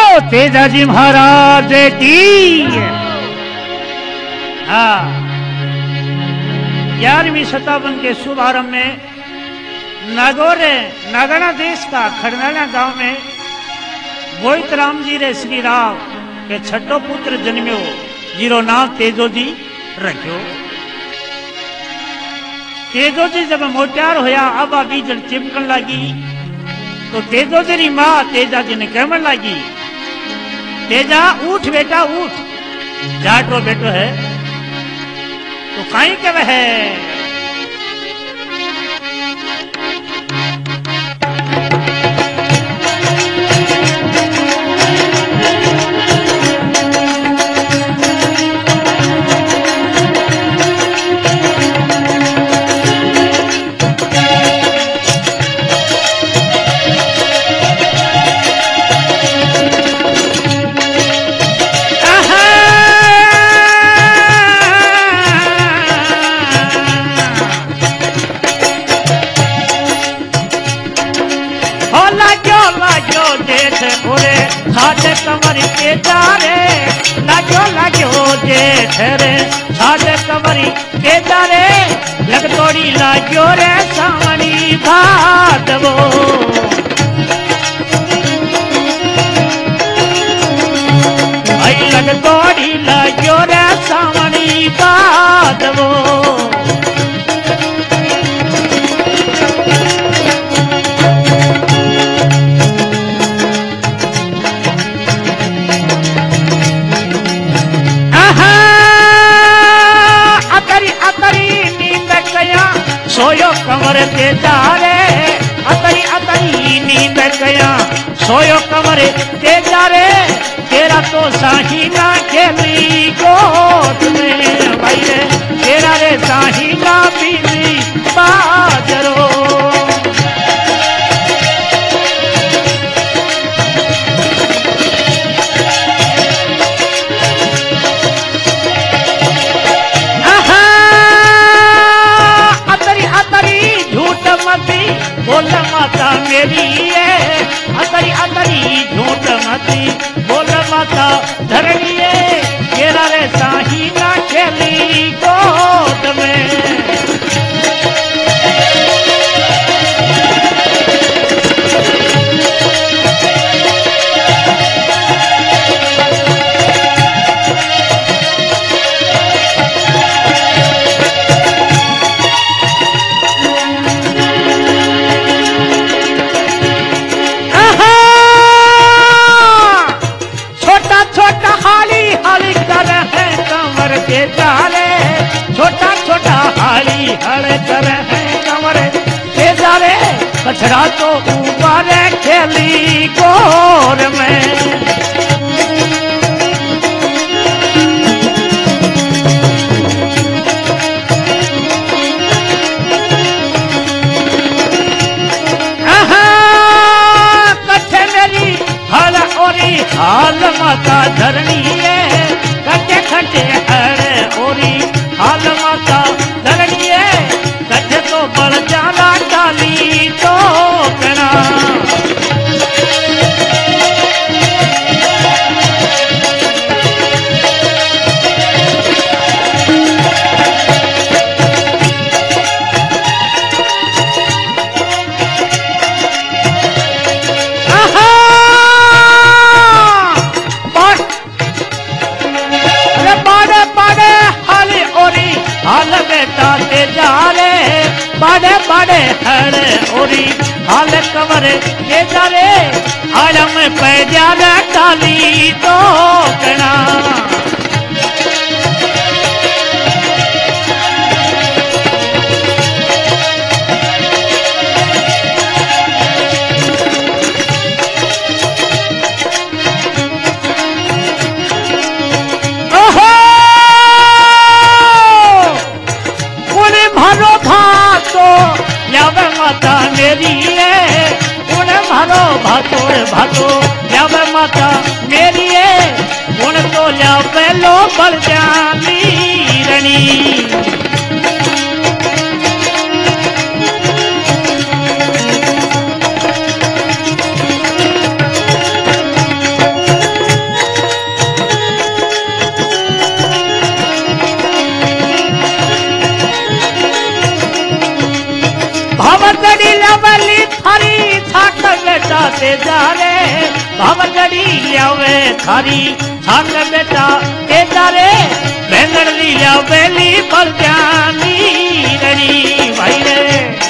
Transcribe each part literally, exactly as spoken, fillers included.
तेजाजी महाराज की। हाँ, ग्यारहवीं शताब्दी के शुभारंभ में नागौरे नागौर देश का खड़नाला गांव में बोईत राम जी रे श्री राम के छठो पुत्र जन्म्यो, जीरो नाम तेजोजी रखियो। तेजोजी जब मोटियार होया, अब बीजन चिपकन लगी, तो तेजोजी री मां तेजाजी ने कहने लगी, तेजा उठ बेटा उठ, जाटो बेटो है तो काई कह है। साढ़े कमरी के दारे लागो लागो जेठ रे, साढ़े कमरी के दारे लग तोड़ी लागो रे सावणी भादवो। भाई लग तोड़ी लागो रे सावणी भादवो। सोयो कमर के दारे अतरी अतरी नींद गया, सोयो कमर के दारे तेरा तो साही ना खेली गोद में। भाई रे तेरा रे साही ना पीली बाजरो। बोल माता मेरी है अतरी अतरी झूठ मती, बोल माता धरनी है तेरा रे साही ना खेली गोद में। छोटा छोटा हाली हल कर है कमर के जारे, कचरा तो ऊपर खेली गोर में। कच्चे मेरी हाल ओरी हाल माता धरनी है, कच्चे खटे हर ओरी हाल माता धरनिए, कच्चे तो बल जाना डाली तो कना। हाल बेटा ते जारे बड़े बड़े हर ओरी हाल कमर के जारे, हाल में पैजार डाली तो कना। माता मेरी है उन भारो भातो भातो जब माता मेरी है उन तो लिया पहलो बल जानी रनी। रे भाव जड़ी लियावे थारी छाक बेटा तेजा रे बैंगन ली लिया बेली पर जानी रड़ी भाई रे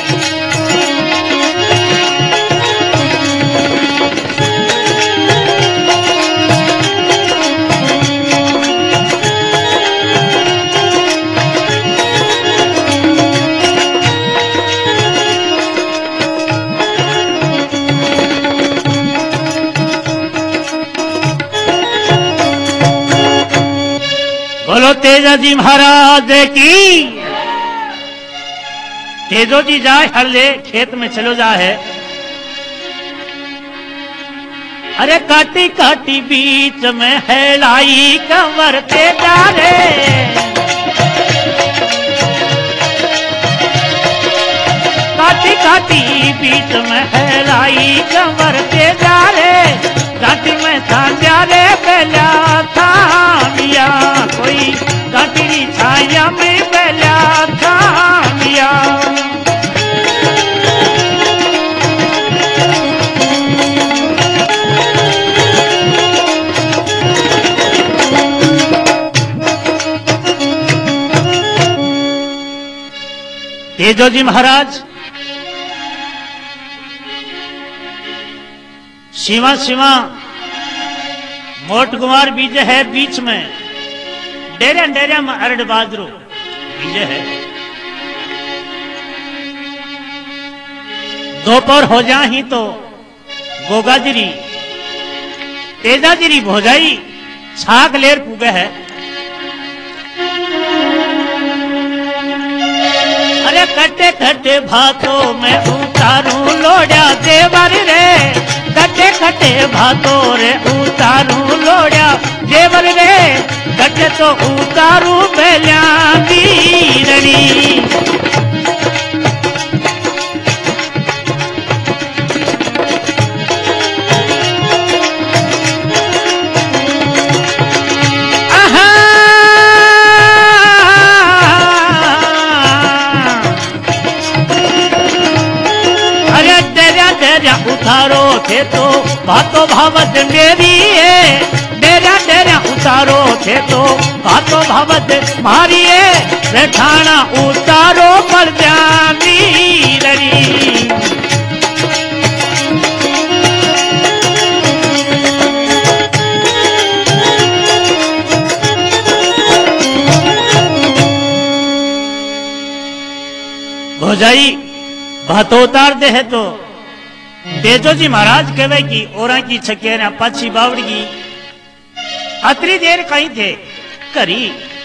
बोलो तेजा जी महाराज की। तेजो जी जाए हर ले खेत में चलो जा है। अरे काटी काटी बीच में है लाई कंवर तेजा रे काटी काटी बीच में है लाई कंवर तेजा रे काटी में सांझा रे बेला थामिया कोई काटी छाया में बेला थामिया तेजो जी महाराज शिवा शिवा मोट कुमार बीज है बीच में डेरा डेरा में अरड बाजरो बीज है। दोपहर हो जा ही तो गोगाजरी तेजाजरी भोजाई छाक लेर पुगे है। अरे कटे कटे भातों में उतारू लोड़ा देवर रे कटे कटे भातों रे उतारू लोड़ा देवर रे कटे तो उतारू बेल्या बीरणी उतारो थे तो भातो भावत मेरी है डेरा डेरा उतारो थे तो भातो भावत मारी है रेठाना उतारो पर जानी रही भोजाई भातो उतार दे है तो तेजो जी महाराज कहवे की ओरा की छकेरा पाछी बावड़गी अतरी देर कहीं थे करी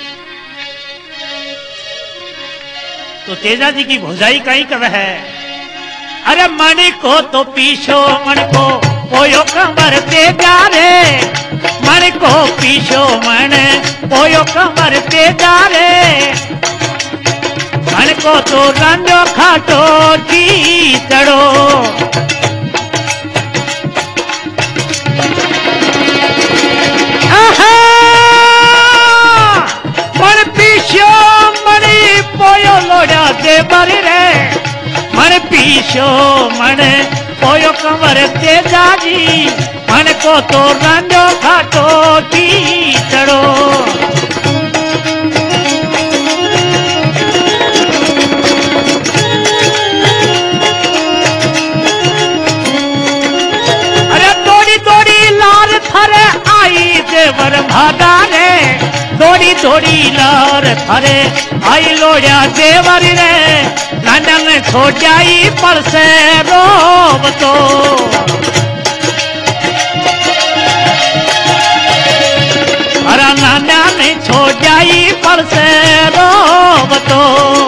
तो तेजा जी की भोजाई कहीं कवे है। अरे मणि को तो पीछो मन को पोयो कमर तेजा रे मणि को पीछो मन पोयो कमर तेजा रे मन को तो रंजो खाटो जी चढ़ो मन पीछो मणि पोयो लोड़ा देवर रे मन पीछो मन पोयो कंवर तेजा जी मन को तो रंजो खाटो जी चढ़ो अरे दौड़ी दौड़ी लाल थारे आई देवर भादा रे दौड़ी दौड़ी लार थारे आई लोड़ा देवर रे नंदन छो जाई पर से रोब तो अरे नंदन छो जाई पर से रोब तो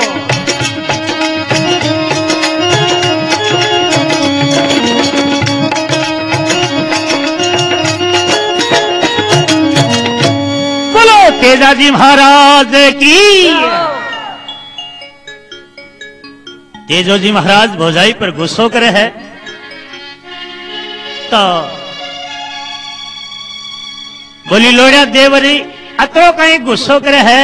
तेजा जी महाराज की। तेजो जी महाराज भोजाई पर गुस्सो करे है तो बोली लोड़ा देवरी अतो कहीं गुस्सो करे है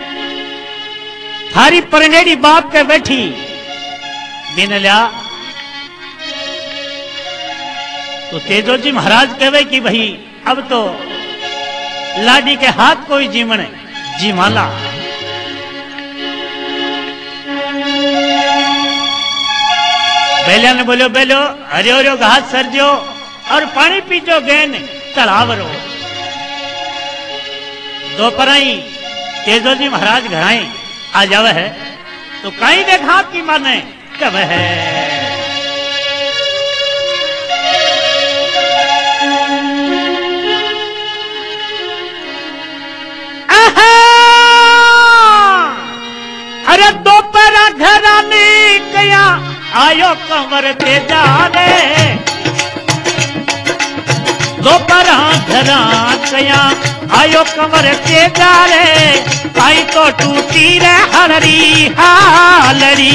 थारी परनेड़ी बाप के बैठी दिन लिया तो तेजो जी महाराज कहे कि भाई अब तो लाडी के हाथ कोई जीवन जी माला। बेलिया ने बोलो बेलो हरियो हरियो घास सरजो और पानी पीजो गैन तलावरो। दोपहर तेजो जी महाराज घराई आ जावे है तो कहीं देखा की माने कब है। अरे दोपहर घराने गया आयो कंवर तेजा रे। दोपहर घरा गया आयो कंवर तेजा रे। आई तो टूटी रे हलरी हालरी।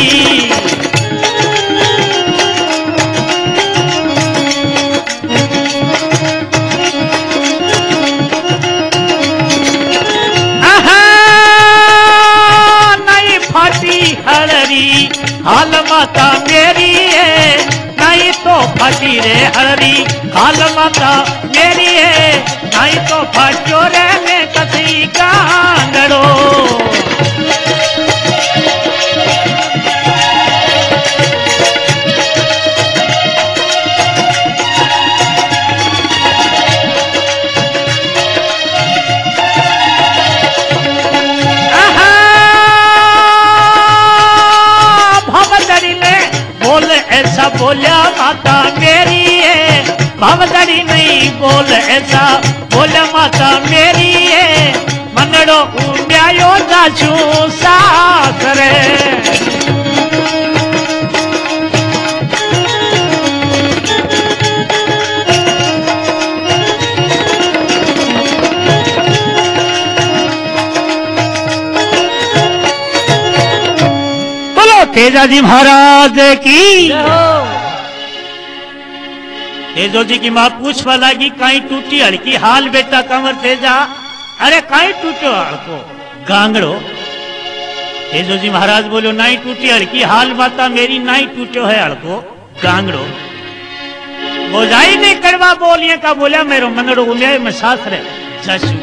हलरी हाल माता मेरी है नहीं तो फटी रे हलरी हाल माता मेरी है नहीं तो फटो रे में कसी गांगड़ो। ऐसा बोलिया माता मेरी है भवदड़ी नहीं बोल ऐसा बोलिया माता मेरी है। मनड़ो उम्यायो जाचू सासरे। तेजा जी महाराज की। तेजो जी की मां पूछवा लगी कहीं टूटी हड़की हाल बेटा कंवर तेजा। अरे कहीं टूटो हड़को गांगड़ो। तेजो जी महाराज बोलो नहीं टूटी हड़की हाल माता मेरी नहीं टूटो है हड़को गांगड़ो। बोझाई नहीं करवा बोलिए का बोलिया मेरो मनड़ो उन्याय में साथ रहे जसू।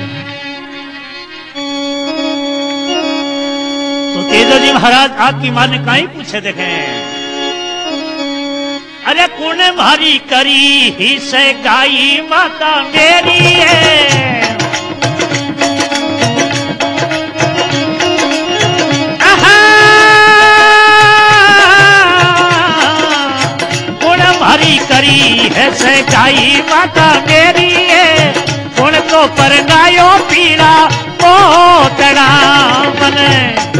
तेजो जी महाराज आपकी मां ने कहीं पूछे देखे। अरे कौन भारी करी ही से गाई माता मेरी है। कौन भारी करी है से गाई माता मेरी है। कौन तो परनायो पीड़ा पोतड़ा बने।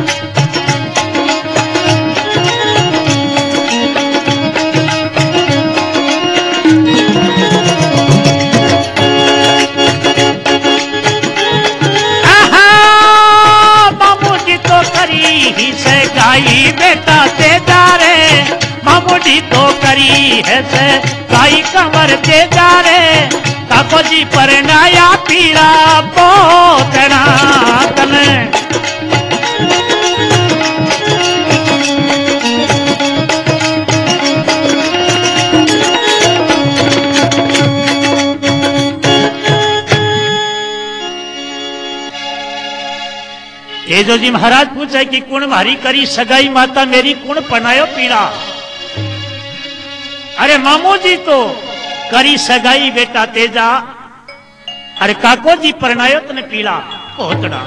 गाई बेटा तेजा रे मामूली तो करी है से गाई कंवर तेजा रे। काको जी परनाया पीड़ा पोतना तने। तेजो जी महाराज पूछे कि कुण मारी करी सगाई माता मेरी कुण पनायो पीड़ा। अरे मामू जी तो करी सगाई बेटा तेजा। अरे काको जी परनायो तने पीड़ा पोतड़ा।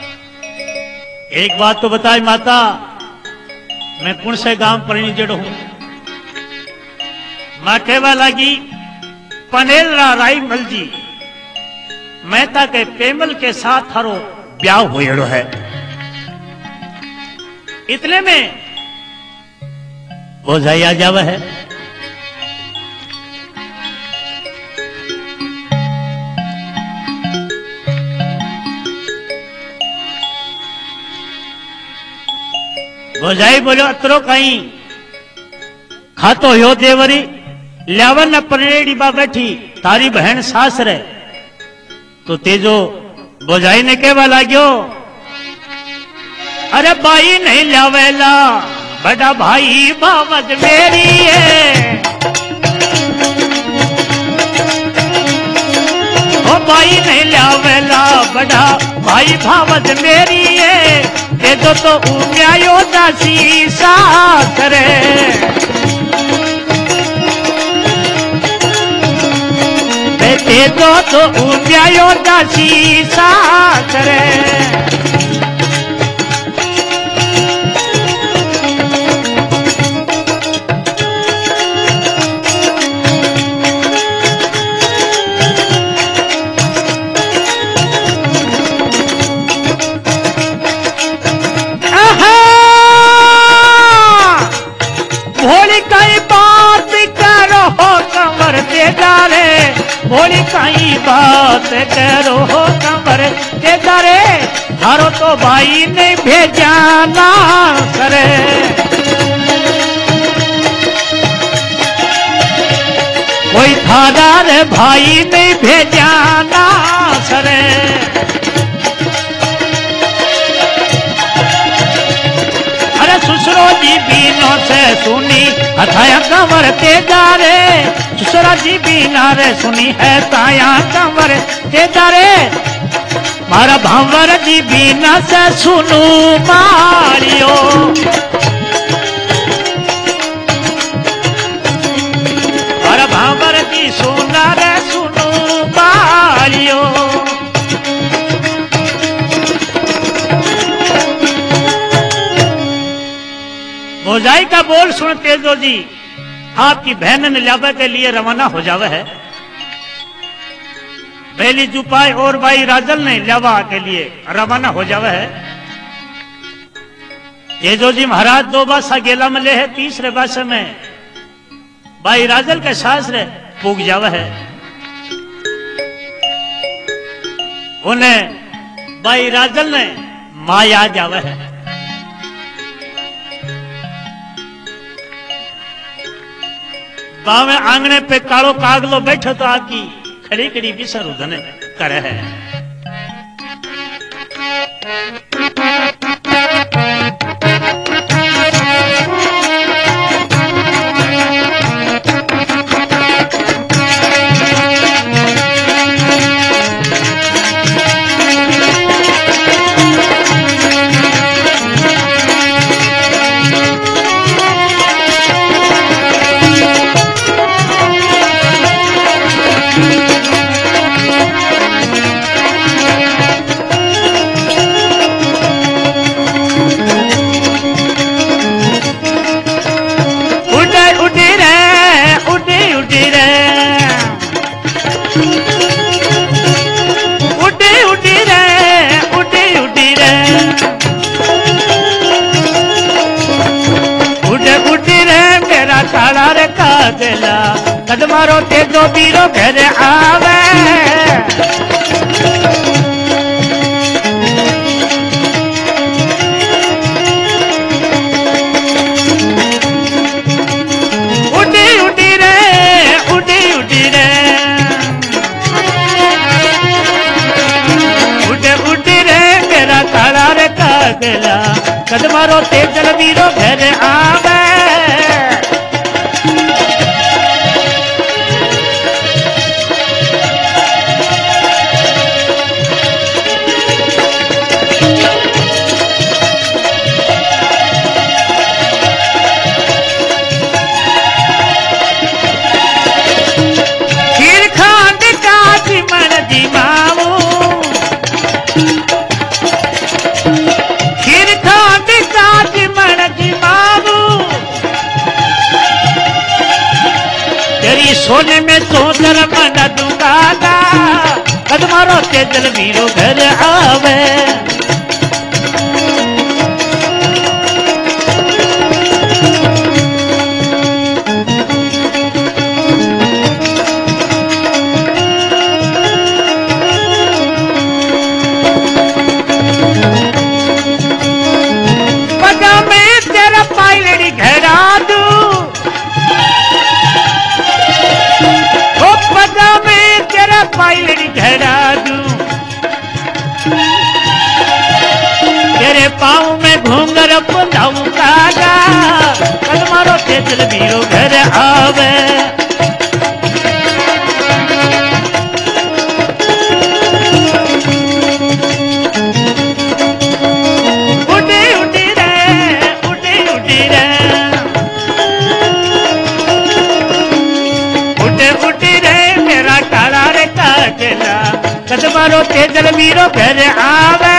एक बात तो बताए माता मैं कुण से गांव परणी जड़ो हूं। मां कहवा लगी पनेलरा राई मल जी मेहता के पेमल के साथ हरो ब्याह होयड़ो है। इतने में बोझाई आ जावा है। बोझाई बोलो अतरो कहीं खातो यो देवरी ल्यावन परेड़ी बा बैठी तारी बहन सास रे। तो तेजो बोझाई ने कहवा लाग्यो अरे भाई नहीं लावेला बड़ा भाई बावज मेरी है। भाई नहीं लावेला बड़ा भाई भावत मेरी है दे दो तो उम्यायो दासी सा करे दे दो तो उम्यायो दासी सा करे भोली कई बात करो हो कंवर के दरे हारो तो भाई ने भेजा ना करे कोई थादार भाई ने भेजा ना करे अरे ससुरो जी बीनो से सुनी हथाया कंवर ते दारे ससुरा जी बीना रे सुनी है ताया कंवर ते दारे मारा भंवर जी बीना से सुनू मारियो मारा भंवर जी सुना रे सुनू मारियो मोजाई का बोल सुन तेजो जी आपकी बहन न्याबा के लिए रवाना हो जावे है बेली जुपाई और भाई राजल ने ल्यावा के लिए रवाना हो जावे है तेजो जी महाराज दो बासा गेला में ले है तीसरे बासा में भाई राजल के सास रे पूग जावे है उन्हें भाई राजल ने माया जावे है बावे आंगने पे कालो कागलो बैठो तो आकी खड़ी खड़ी बिसर उधने करे है कदमारो तेजो बीरो घर आवे उड़ी उड़ी रे उड़ी उड़ी रे उड़े उड़ी रे मेरा तारा रे कागला कदमारो तेजल बीरो घर आवे सोने में सोचर मन दूंगा कदमारो तेजल वीरो घर आवे पगा में तेरा पायलड़ी घेरा दू पायलड़ी घेरा दूं तेरे पाँव में घूंगर बंधाऊंगा कदमारो तेजल बीरो घर आवे मारो तेजल वीरो घर आवे।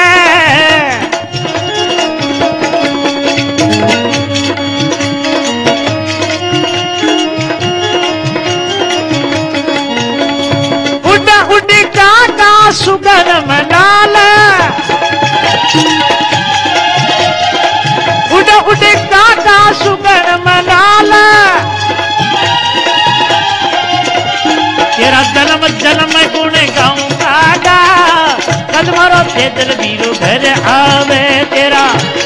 उड़ा उड़ी काका सुगर मनाल, उड़ा उड़ी काका सुगर मनाल। तेरा जन्म जन्म गुण गाऊंगा, कद मारो तेजल वीरो घर आवे। तेरा